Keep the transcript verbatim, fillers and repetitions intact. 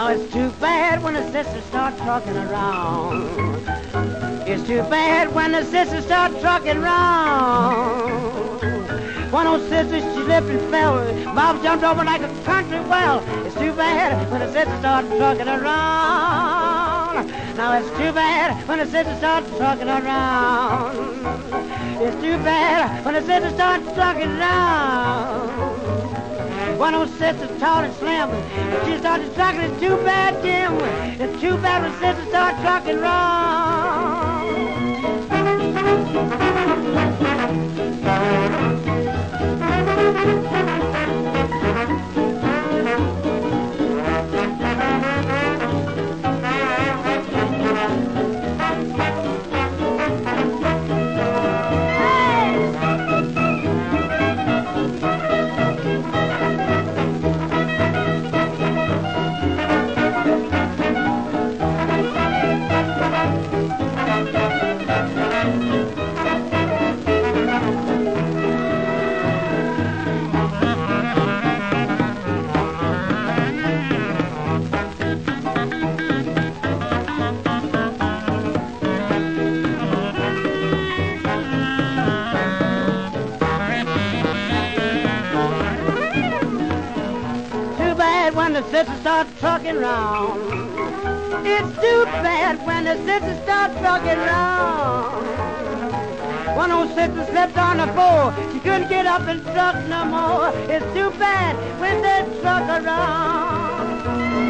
it's too bad when the sisters start trucking around. It's too bad when the sisters start trucking around. One of those sisters, she slipped and fell. Bob jumped over like a country well. It's too bad when the sisters start trucking around. Now it's too bad when the sisters start trucking around. It's too bad when the sisters start trucking around. One of those sisters tall and slim. If she started trucking, it's too bad, Jim. It's too bad when sisters start trucking around. When the sisters start trucking round, it's too bad when the sisters start trucking round. One old sister slipped on the floor, she couldn't get up and truck no more. It's too bad when they truck around.